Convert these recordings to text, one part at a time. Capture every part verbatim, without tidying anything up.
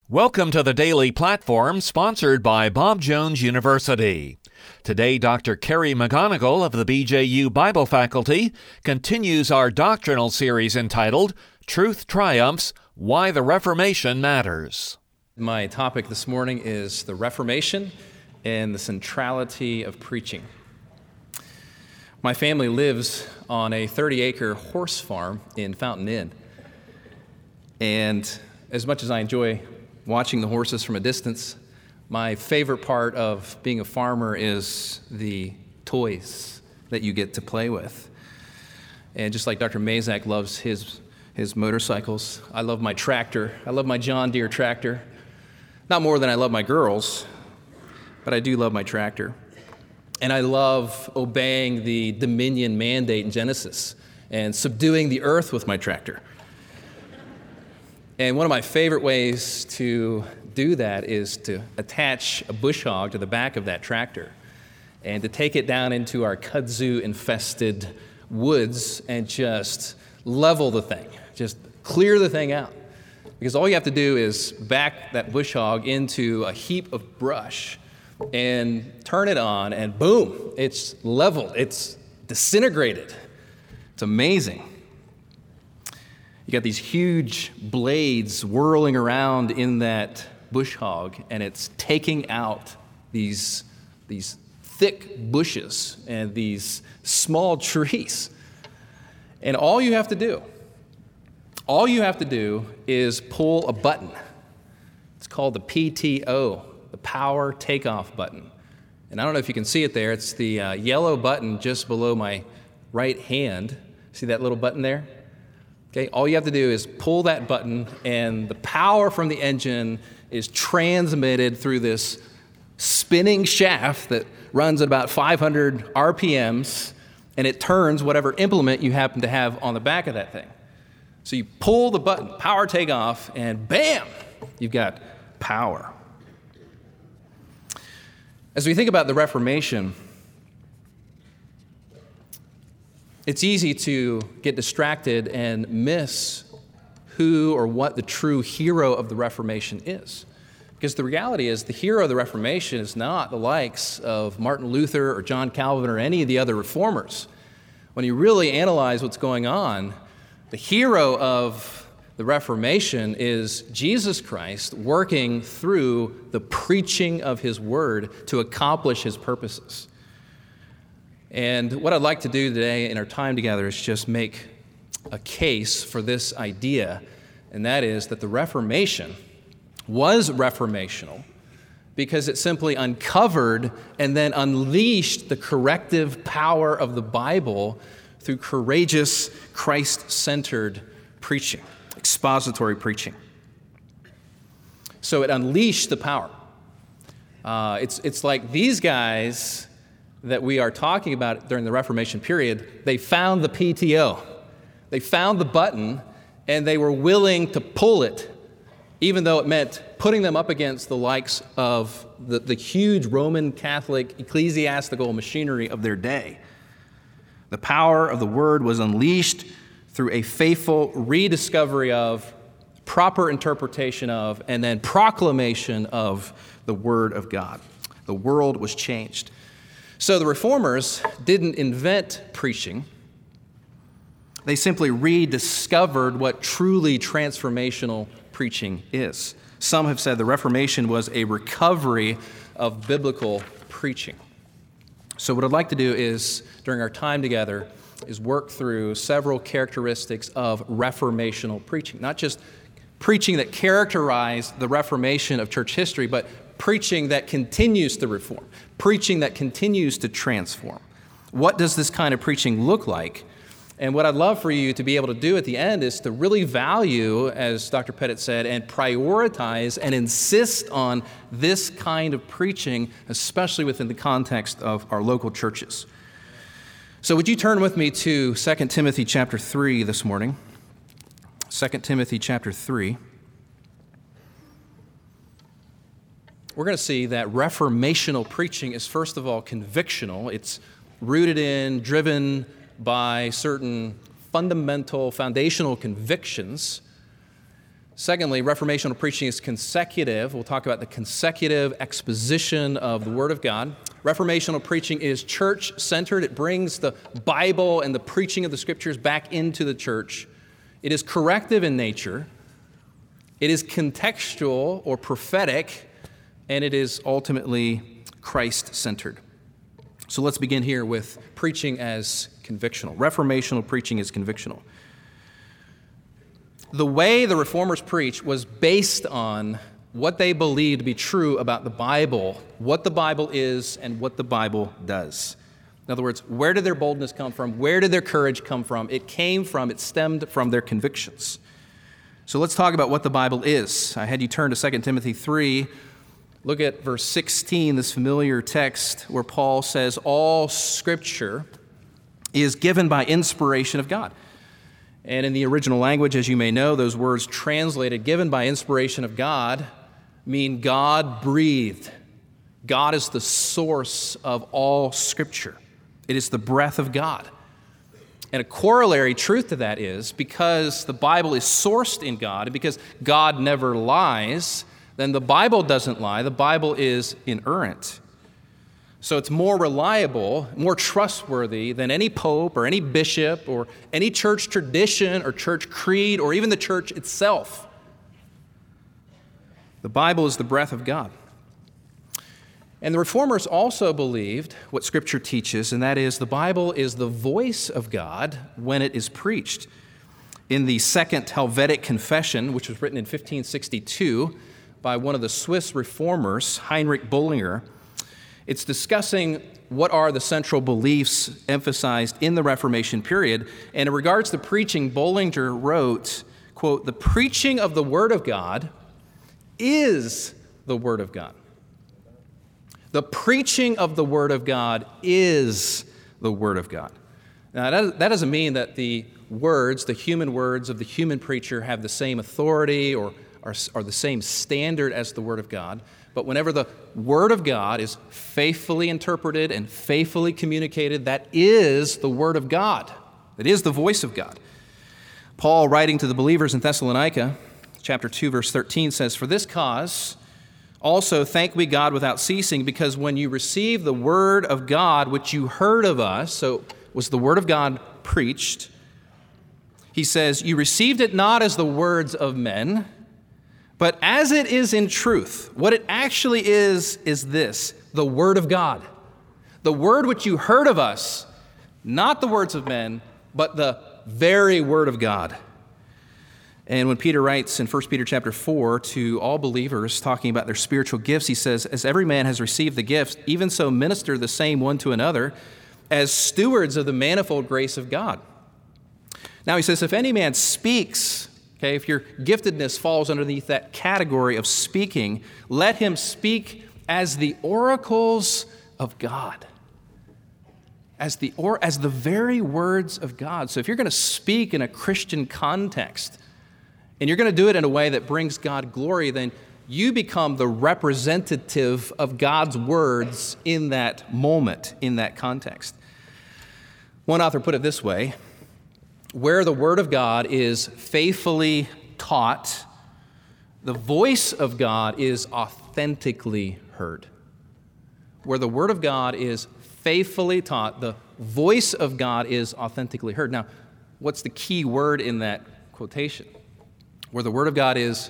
Welcome to the Daily Platform, sponsored by Bob Jones University. Today, Doctor Kerry McGonigal of the B J U Bible Faculty continues our doctrinal series entitled Truth Triumphs, Why the Reformation Matters. My topic this morning is the Reformation and the centrality of preaching. My family lives on a thirty-acre horse farm in Fountain Inn. And as much as I enjoy watching the horses from a distance, my favorite part of being a farmer is the toys that you get to play with. And just like Doctor Mazak loves his his motorcycles, I love my tractor. I love my John Deere tractor. Not more than I love my girls, but I do love my tractor. And I love obeying the dominion mandate in Genesis and subduing the earth with my tractor. And one of my favorite ways to do that is to attach a bush hog to the back of that tractor and to take it down into our kudzu-infested woods and just level the thing, just clear the thing out. Because all you have to do is back that bush hog into a heap of brush and turn it on, and boom, it's leveled, it's disintegrated. It's amazing. You got these huge blades whirling around in that bush hog, and it's taking out these, these thick bushes and these small trees. And all you have to do, all you have to do is pull a button. It's called the P T O, the Power Takeoff button. And I don't know if you can see it there. It's the uh, yellow button just below my right hand. See that little button there? Okay, all you have to do is pull that button, and the power from the engine is transmitted through this spinning shaft that runs at about five hundred R P Ms, and it turns whatever implement you happen to have on the back of that thing. So you pull the button, power takeoff, and bam, you've got power. As we think about the Reformation, it's easy to get distracted and miss who or what the true hero of the Reformation is. Because the reality is the hero of the Reformation is not the likes of Martin Luther or John Calvin or any of the other reformers. When you really analyze what's going on, the hero of the Reformation is Jesus Christ working through the preaching of his word to accomplish his purposes. And what I'd like to do today in our time together is just make a case for this idea, and that is that the Reformation was reformational because it simply uncovered and then unleashed the corrective power of the Bible through courageous, Christ-centered preaching, expository preaching. So it unleashed the power. Uh, it's, it's like these guys that we are talking about during the Reformation period, they found the P T O. They found the button, and they were willing to pull it, even though it meant putting them up against the likes of the, the huge Roman Catholic ecclesiastical machinery of their day. The power of the word was unleashed through a faithful rediscovery of, proper interpretation of, and then proclamation of the word of God. The world was changed. So the reformers didn't invent preaching. They simply rediscovered what truly transformational preaching is. Some have said the Reformation was a recovery of biblical preaching. So what I'd like to do is, during our time together, is work through several characteristics of reformational preaching. Not just preaching that characterized the Reformation of church history, but preaching that continues to reform, preaching that continues to transform. What does this kind of preaching look like? And what I'd love for you to be able to do at the end is to really value, as Doctor Pettit said, and prioritize and insist on this kind of preaching, especially within the context of our local churches. So would you turn with me to Second Timothy chapter three this morning? Second Timothy chapter three. We're going to see that reformational preaching is, first of all, convictional. It's rooted in, driven by certain fundamental, foundational convictions. Secondly, reformational preaching is consecutive. We'll talk about the consecutive exposition of the Word of God. Reformational preaching is church-centered. It brings the Bible and the preaching of the Scriptures back into the church. It is corrective in nature. It is contextual or prophetic, and it is ultimately Christ-centered. So let's begin here with preaching as convictional. Reformational preaching is convictional. The way the Reformers preached was based on what they believed to be true about the Bible, what the Bible is, and what the Bible does. In other words, where did their boldness come from? Where did their courage come from? It came from, it stemmed from their convictions. So let's talk about what the Bible is. I had you turn to Second Timothy three. Look at verse sixteen, this familiar text where Paul says, all Scripture is given by inspiration of God. And in the original language, as you may know, those words translated, given by inspiration of God, mean God breathed. God is the source of all Scripture. It is the breath of God. And a corollary truth to that is, because the Bible is sourced in God, and because God never lies, then the Bible doesn't lie. The Bible is inerrant. So it's more reliable, more trustworthy than any pope or any bishop or any church tradition or church creed or even the church itself. The Bible is the breath of God. And the Reformers also believed what Scripture teaches, and that is the Bible is the voice of God when it is preached. In the Second Helvetic Confession, which was written in fifteen sixty-two by one of the Swiss reformers, Heinrich Bullinger, it's discussing what are the central beliefs emphasized in the Reformation period. And in regards to preaching, Bullinger wrote, quote, the preaching of the Word of God is the Word of God. The preaching of the Word of God is the Word of God. Now, that doesn't mean that the words, the human words of the human preacher have the same authority or are, are the same standard as the Word of God. But whenever the Word of God is faithfully interpreted and faithfully communicated, that is the Word of God. It is the voice of God. Paul, writing to the believers in Thessalonica, chapter two, verse thirteen, says, for this cause also thank we God without ceasing, because when you received the Word of God, which you heard of us, so was the Word of God preached, he says, you received it not as the words of men, but as it is in truth. What it actually is, is this, the Word of God. The Word which you heard of us, not the words of men, but the very Word of God. And when Peter writes in First Peter chapter four to all believers, talking about their spiritual gifts, he says, as every man has received the gifts, even so minister the same one to another, as stewards of the manifold grace of God. Now he says, if any man speaks, okay, if your giftedness falls underneath that category of speaking, let him speak as the oracles of God. As the, or, as the very words of God. So if you're going to speak in a Christian context, and you're going to do it in a way that brings God glory, then you become the representative of God's words in that moment, in that context. One author put it this way, where the Word of God is faithfully taught, the voice of God is authentically heard. Where the Word of God is faithfully taught, the voice of God is authentically heard. Now, what's the key word in that quotation? Where the Word of God is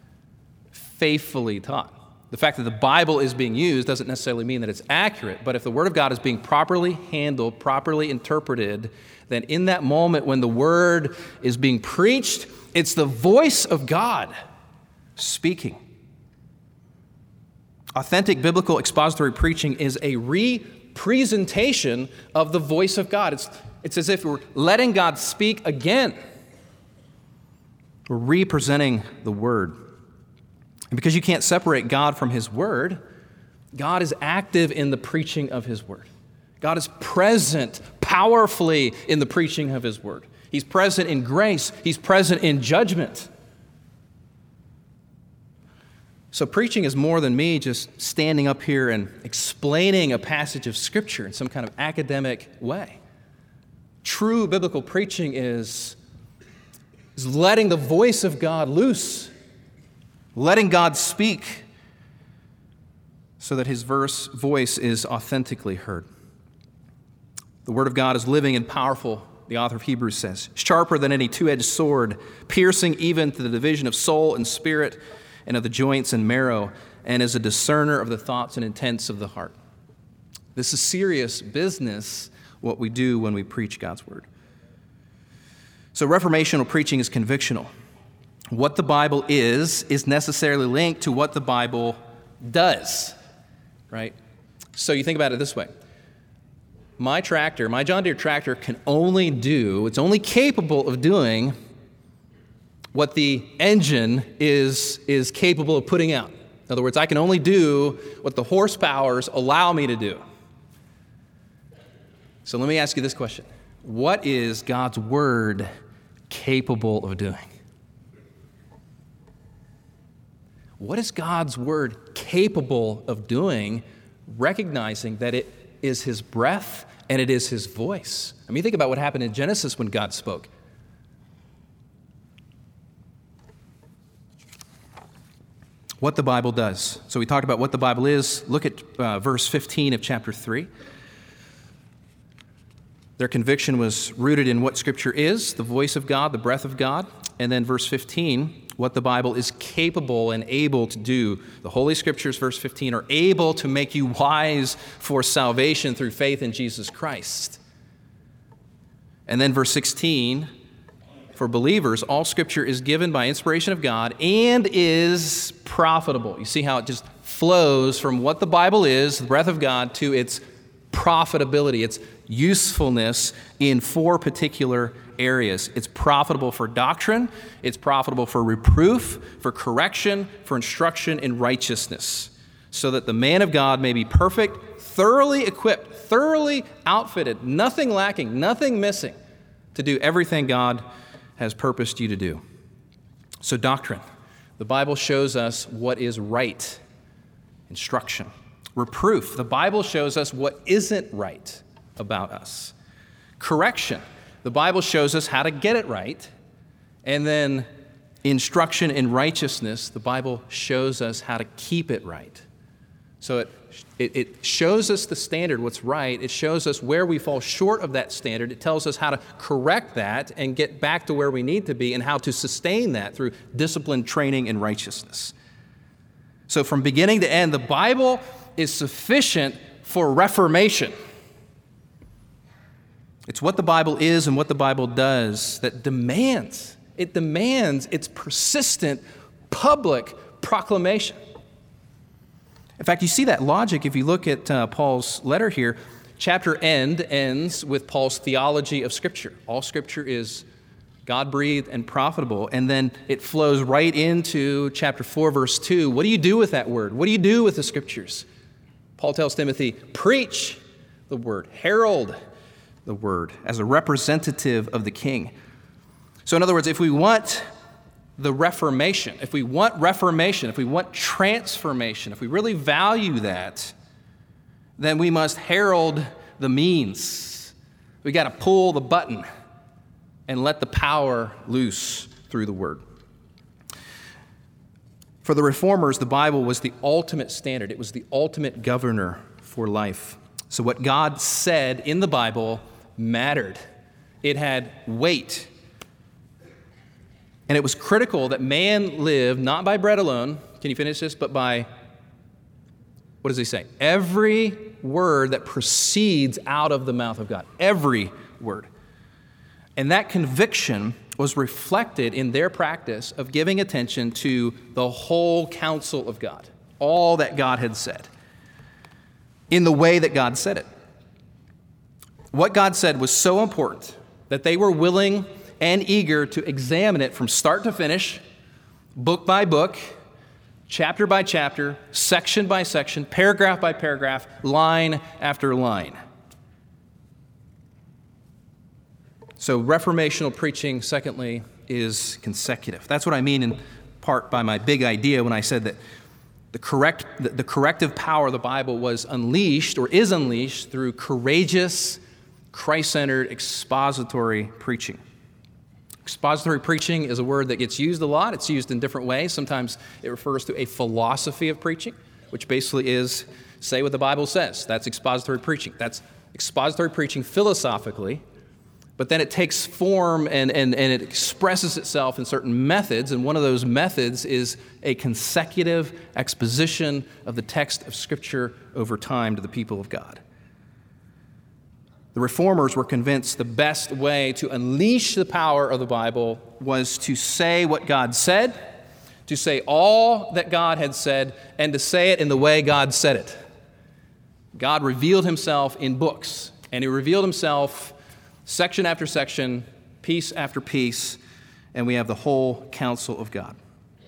faithfully taught. The fact that the Bible is being used doesn't necessarily mean that it's accurate, but if the Word of God is being properly handled, properly interpreted, then in that moment when the Word is being preached, it's the voice of God speaking. Authentic biblical expository preaching is a representation of the voice of God. It's, it's as if we're letting God speak again. We're representing the Word. And because you can't separate God from His Word, God is active in the preaching of His Word. God is present powerfully in the preaching of His Word. He's present in grace. He's present in judgment. So preaching is more than me just standing up here and explaining a passage of Scripture in some kind of academic way. True biblical preaching is, is letting the voice of God loose letting God speak so that his verse voice is authentically heard. The Word of God is living and powerful, the author of Hebrews says, sharper than any two-edged sword, piercing even to the division of soul and spirit and of the joints and marrow, and is a discerner of the thoughts and intents of the heart. This is serious business, what we do when we preach God's Word. So reformational preaching is convictional. What the Bible is, is necessarily linked to what the Bible does, right? So you think about it this way. My tractor, my John Deere tractor can only do, it's only capable of doing what the engine is, is capable of putting out. In other words, I can only do what the horsepowers allow me to do. So let me ask you this question. What is God's Word capable of doing? What is God's Word capable of doing, recognizing that it is His breath and it is His voice? I mean, think about what happened in Genesis when God spoke. What the Bible does. So we talked about what the Bible is. Look at uh, verse fifteen of chapter three. Their conviction was rooted in what Scripture is, the voice of God, the breath of God. And then verse fifteen, what the Bible is capable and able to do. The Holy Scriptures, verse fifteen, are able to make you wise for salvation through faith in Jesus Christ. And then verse sixteen, for believers, all Scripture is given by inspiration of God and is profitable. You see how it just flows from what the Bible is, the breath of God, to its profitability, its usefulness in four particular areas. It's profitable for doctrine, it's profitable for reproof, for correction, for instruction in righteousness, so that the man of God may be perfect, thoroughly equipped, thoroughly outfitted, nothing lacking, nothing missing, to do everything God has purposed you to do. So doctrine. The Bible shows us what is right. Instruction. Reproof. The Bible shows us what isn't right about us. Correction. The Bible shows us how to get it right. And then instruction in righteousness. The Bible shows us how to keep it right. So it, it, it shows us the standard, what's right. It shows us where we fall short of that standard. It tells us how to correct that and get back to where we need to be and how to sustain that through discipline, training, and righteousness. So from beginning to end, the Bible is sufficient for reformation. It's what the Bible is and what the Bible does that demands, it demands its persistent public proclamation. In fact, you see that logic if you look at uh, Paul's letter here. Chapter end ends with Paul's theology of Scripture. All Scripture is God-breathed and profitable. And then it flows right into chapter four, verse two. What do you do with that word? What do you do with the Scriptures? Paul tells Timothy, preach the word, herald the word as a representative of the king. So in other words, if we want the Reformation, if we want reformation, if we want transformation, if we really value that, then we must herald the means. We got to pull the button and let the power loose through the word. For the reformers, the Bible was the ultimate standard. It was the ultimate governor for life. So what God said in the Bible mattered. It had weight. And it was critical that man live not by bread alone, can you finish this, but by, what does he say? Every word that proceeds out of the mouth of God. Every word. And that conviction was reflected in their practice of giving attention to the whole counsel of God, all that God had said, in the way that God said it. What God said was so important that they were willing and eager to examine it from start to finish, book by book, chapter by chapter, section by section, paragraph by paragraph, line after line. So reformational preaching, secondly, is consecutive. That's what I mean in part by my big idea when I said that the correct, the, the corrective power of the Bible was unleashed or is unleashed through courageous, Christ-centered, expository preaching. Expository preaching is a word that gets used a lot. It's used in different ways. Sometimes it refers to a philosophy of preaching, which basically is say what the Bible says. That's expository preaching. That's expository preaching philosophically, but then it takes form and, and, and it expresses itself in certain methods, and one of those methods is a consecutive exposition of the text of Scripture over time to the people of God. The Reformers were convinced the best way to unleash the power of the Bible was to say what God said, to say all that God had said, and to say it in the way God said it. God revealed himself in books, and he revealed himself section after section, piece after piece, and we have the whole counsel of God.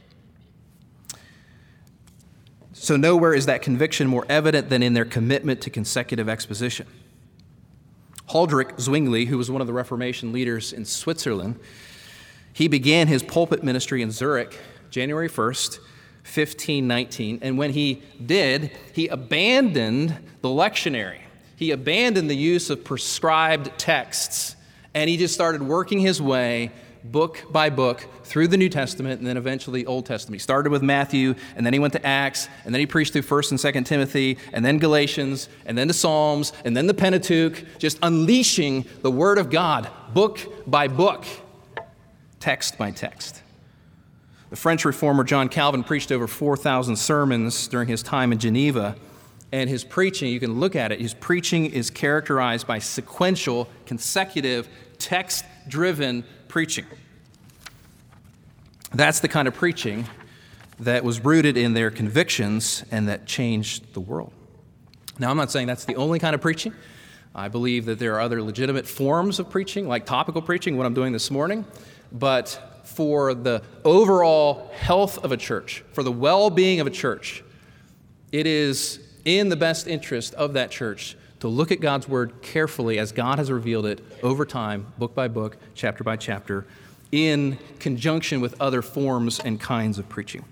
So nowhere is that conviction more evident than in their commitment to consecutive exposition. Huldrych Zwingli, who was one of the Reformation leaders in Switzerland, he began his pulpit ministry in Zurich January first, fifteen nineteen, and when he did, he abandoned the lectionary. He abandoned the use of prescribed texts, and he just started working his way book by book through the New Testament and then eventually Old Testament. He started with Matthew, and then he went to Acts, and then he preached through First and Second Timothy, and then Galatians, and then the Psalms, and then the Pentateuch, just unleashing the Word of God book by book, text by text. The French reformer John Calvin preached over four thousand sermons during his time in Geneva, and his preaching, you can look at it, his preaching is characterized by sequential, consecutive, text-driven preaching. That's the kind of preaching that was rooted in their convictions and that changed the world. Now, I'm not saying that's the only kind of preaching. I believe that there are other legitimate forms of preaching, like topical preaching, what I'm doing this morning. But for the overall health of a church, for the well-being of a church, it is in the best interest of that church to look at God's Word carefully as God has revealed it over time, book by book, chapter by chapter, in conjunction with other forms and kinds of preaching.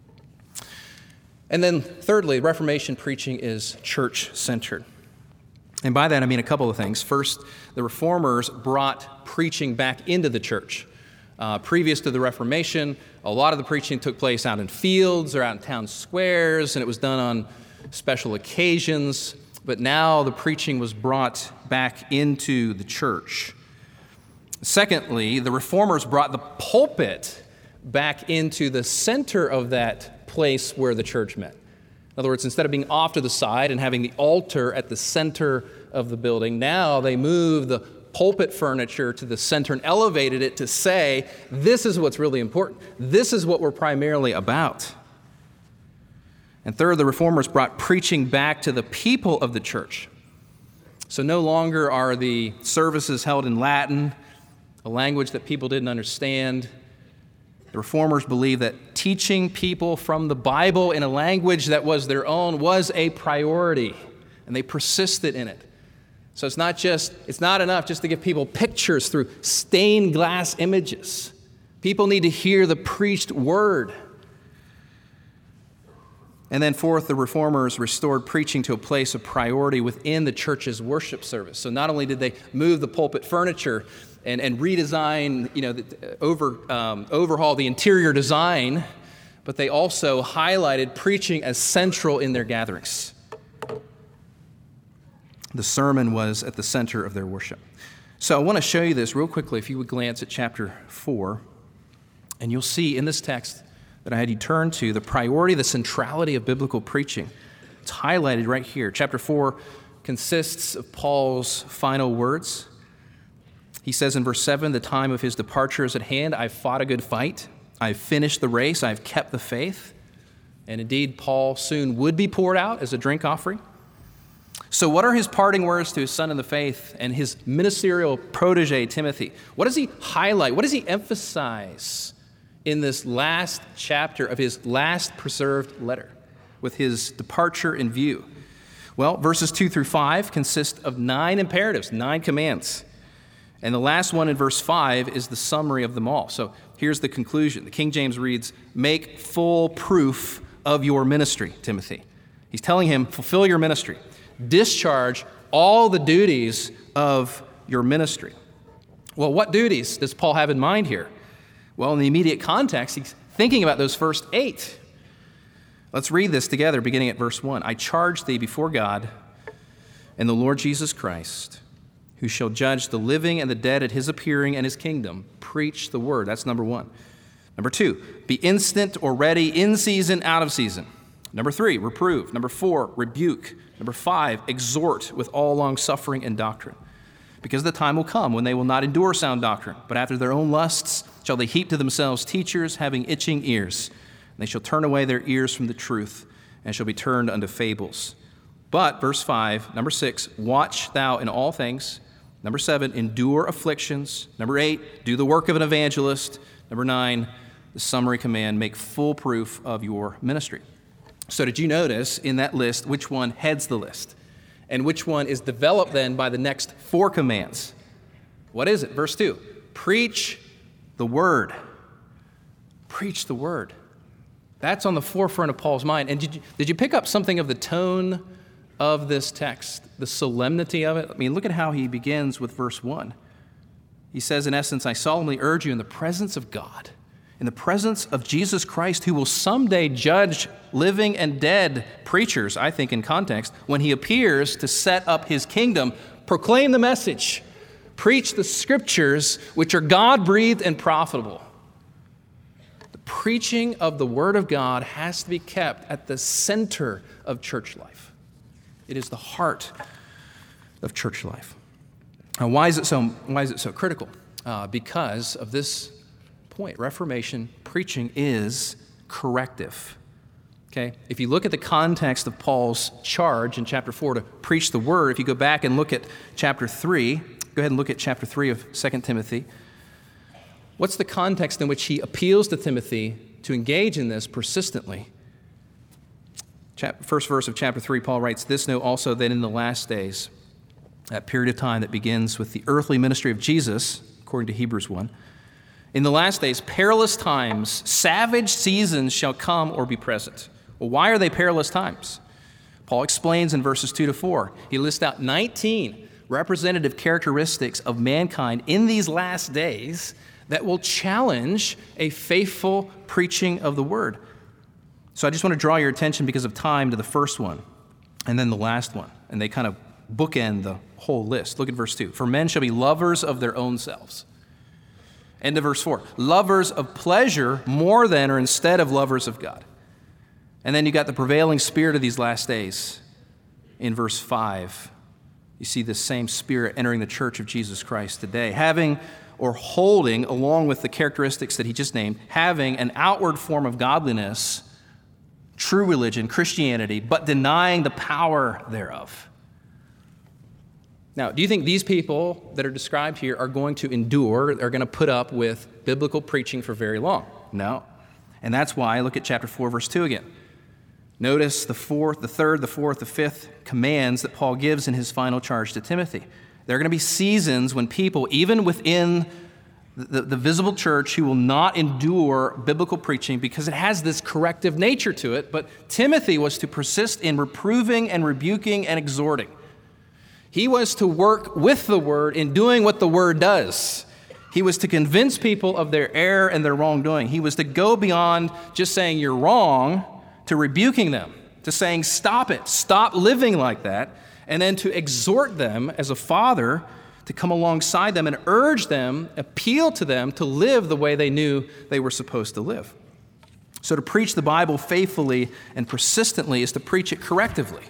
And then thirdly, Reformation preaching is church-centered. And by that I mean a couple of things. First, the Reformers brought preaching back into the church. Uh, previous to the Reformation, a lot of the preaching took place out in fields or out in town squares, and it was done on special occasions. But now the preaching was brought back into the church. Secondly, the Reformers brought the pulpit back into the center of that place where the church met. In other words, instead of being off to the side and having the altar at the center of the building, now they moved the pulpit furniture to the center and elevated it to say, this is what's really important. This is what we're primarily about. And third, the Reformers brought preaching back to the people of the church. So no longer are the services held in Latin, a language that people didn't understand. The Reformers believed that teaching people from the Bible in a language that was their own was a priority, and they persisted in it. So it's not just, it's not enough just to give people pictures through stained glass images. People need to hear the preached word. And then fourth, the Reformers restored preaching to a place of priority within the church's worship service. So not only did they move the pulpit furniture and, and redesign, you know, the, over, um, overhaul the interior design, but they also highlighted preaching as central in their gatherings. The sermon was at the center of their worship. So I want to show you this real quickly, if you would glance at chapter four, and you'll see in this text that I had you turn to the priority, the centrality of biblical preaching. It's highlighted right here. Chapter four consists of Paul's final words. He says in verse seven, the time of his departure is at hand. I've fought a good fight. I've finished the race. I've kept the faith. And indeed, Paul soon would be poured out as a drink offering. So what are his parting words to his son in the faith and his ministerial protege, Timothy? What does he highlight? What does he emphasize in this last chapter of his last preserved letter with his departure in view? Well, verses two through five consist of nine imperatives, nine commands. And the last one in verse five is the summary of them all. So here's the conclusion. The King James reads, make full proof of your ministry, Timothy. He's telling him, fulfill your ministry. Discharge all the duties of your ministry. Well, what duties does Paul have in mind here? Well, in the immediate context, he's thinking about those first eight. Let's read this together, beginning at verse one. I charge thee before God and the Lord Jesus Christ, who shall judge the living and the dead at his appearing and his kingdom. Preach the word. That's number one. Number two, be instant or ready, in season, out of season. Number three, reprove. Number four, rebuke. Number five, exhort with all long-suffering and doctrine. Because the time will come when they will not endure sound doctrine, but after their own lusts shall they heap to themselves teachers having itching ears. And they shall turn away their ears from the truth, and shall be turned unto fables. But, verse five, number six, watch thou in all things. Number seven, endure afflictions. Number eight, do the work of an evangelist. Number nine, the summary command, make full proof of your ministry. So did you notice in that list which one heads the list? And which one is developed then by the next four commands? What is it? Verse two, preach the word. Preach the word. That's on the forefront of Paul's mind. And did you, did you pick up something of the tone of this text, the solemnity of it? I mean, look at how he begins with verse one. He says, in essence, I solemnly urge you in the presence of God, in the presence of Jesus Christ, who will someday judge living and dead preachers, I think in context, when he appears to set up his kingdom, proclaim the message, preach the scriptures, which are God-breathed and profitable. The preaching of the Word of God has to be kept at the center of church life. It is the heart of church life. Now, why is it so, why is it so critical? Uh, because of this point. Reformation preaching is corrective. Okay? If you look at the context of Paul's charge in chapter four to preach the word, if you go back and look at chapter three, go ahead and look at chapter three of Second Timothy. What's the context in which he appeals to Timothy to engage in this persistently? Chap- first verse of chapter three, Paul writes, this know also that in the last days, that period of time that begins with the earthly ministry of Jesus, according to Hebrews one, in the last days, perilous times, savage seasons shall come or be present. Well, why are they perilous times? Paul explains in verses two to four. He lists out nineteen representative characteristics of mankind in these last days that will challenge a faithful preaching of the word. So I just want to draw your attention because of time to the first one and then the last one. And they kind of bookend the whole list. Look at verse two. For men shall be lovers of their own selves. End of verse four. Lovers of pleasure more than or instead of lovers of God. And then you got the prevailing spirit of these last days in verse five. You see this same spirit entering the church of Jesus Christ today, having or holding, along with the characteristics that he just named, having an outward form of godliness, true religion, Christianity, but denying the power thereof. Now, do you think these people that are described here are going to endure, are going to put up with biblical preaching for very long? No. And that's why, look at chapter four, verse two again. Notice the fourth, the third, the fourth, the fifth commands that Paul gives in his final charge to Timothy. There are going to be seasons when people, even within the, the visible church, who will not endure biblical preaching because it has this corrective nature to it. But Timothy was to persist in reproving and rebuking and exhorting. He was to work with the word in doing what the word does. He was to convince people of their error and their wrongdoing. He was to go beyond just saying you're wrong to rebuking them, to saying stop it, stop living like that, and then to exhort them as a father to come alongside them and urge them, appeal to them to live the way they knew they were supposed to live. So to preach the Bible faithfully and persistently is to preach it correctively.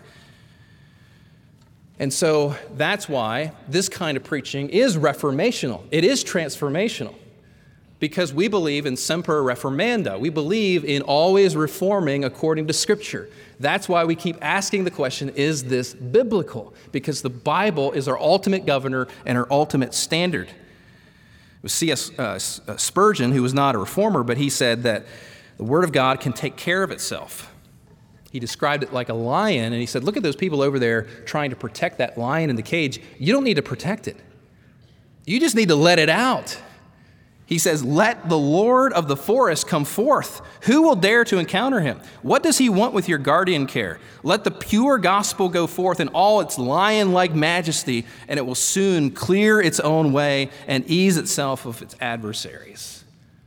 And so that's why this kind of preaching is reformational. It is transformational because we believe in semper reformanda. We believe in always reforming according to Scripture. That's why we keep asking the question, is this biblical? Because the Bible is our ultimate governor and our ultimate standard. It was C S Uh, Spurgeon, who was not a reformer, but he said that the Word of God can take care of itself. He described it like a lion, and he said, look at those people over there trying to protect that lion in the cage. You don't need to protect it. You just need to let it out. He says, let the Lord of the forest come forth. Who will dare to encounter him? What does he want with your guardian care? Let the pure gospel go forth in all its lion-like majesty, and it will soon clear its own way and ease itself of its adversaries.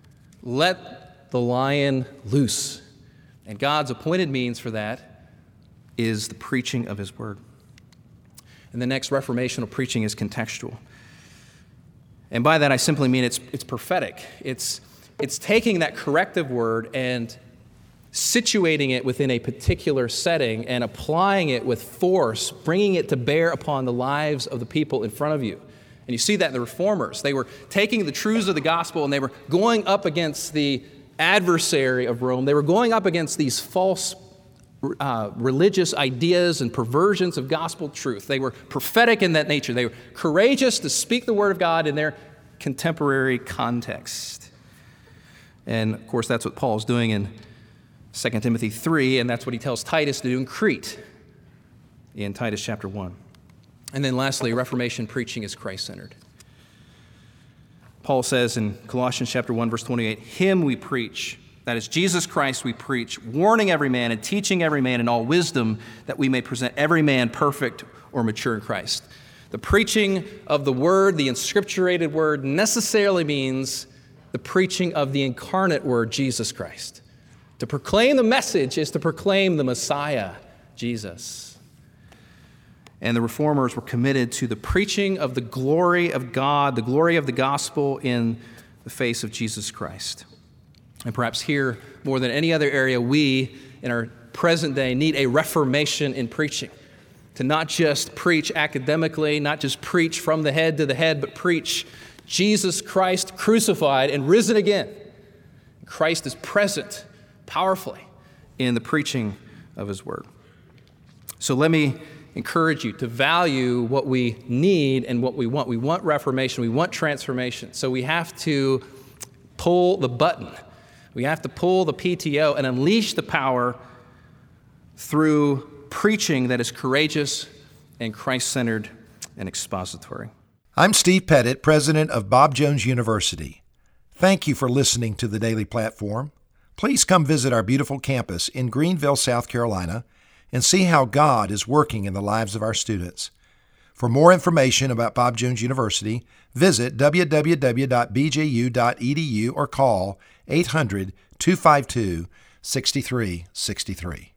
Let the lion loose. And God's appointed means for that is the preaching of his word. And the next reformational preaching is contextual. And by that, I simply mean it's it's prophetic. It's, it's taking that corrective word and situating it within a particular setting and applying it with force, bringing it to bear upon the lives of the people in front of you. And you see that in the Reformers. They were taking the truths of the gospel and they were going up against the adversary of Rome. They were going up against these false Uh, religious ideas and perversions of gospel truth. They were prophetic in that nature. They were courageous to speak the word of God in their contemporary context. And of course, that's what Paul's doing in Second Timothy three, and that's what he tells Titus to do in Crete in Titus chapter one. And then lastly, Reformation preaching is Christ-centered. Paul says in Colossians chapter one, verse twenty-eight, him we preach, that is Jesus Christ we preach, warning every man and teaching every man in all wisdom, that we may present every man perfect or mature in Christ. The preaching of the word, the inscripturated word, necessarily means the preaching of the incarnate word, Jesus Christ. To proclaim the message is to proclaim the Messiah, Jesus. And the Reformers were committed to the preaching of the glory of God, the glory of the gospel in the face of Jesus Christ. And perhaps here, more than any other area, we, in our present day, need a reformation in preaching. To not just preach academically, not just preach from the head to the head, but preach Jesus Christ crucified and risen again. Christ is present powerfully in the preaching of his word. So let me encourage you to value what we need and what we want. We want reformation. We want transformation. So we have to pull the button. We have to pull the P T O and unleash the power through preaching that is courageous and Christ-centered and expository. I'm Steve Pettit, president of Bob Jones University. Thank you for listening to the Daily Platform. Please come visit our beautiful campus in Greenville, South Carolina, and see how God is working in the lives of our students. For more information about Bob Jones University, visit w w w dot b j u dot e d u or call eight hundred, two five two, six three six three.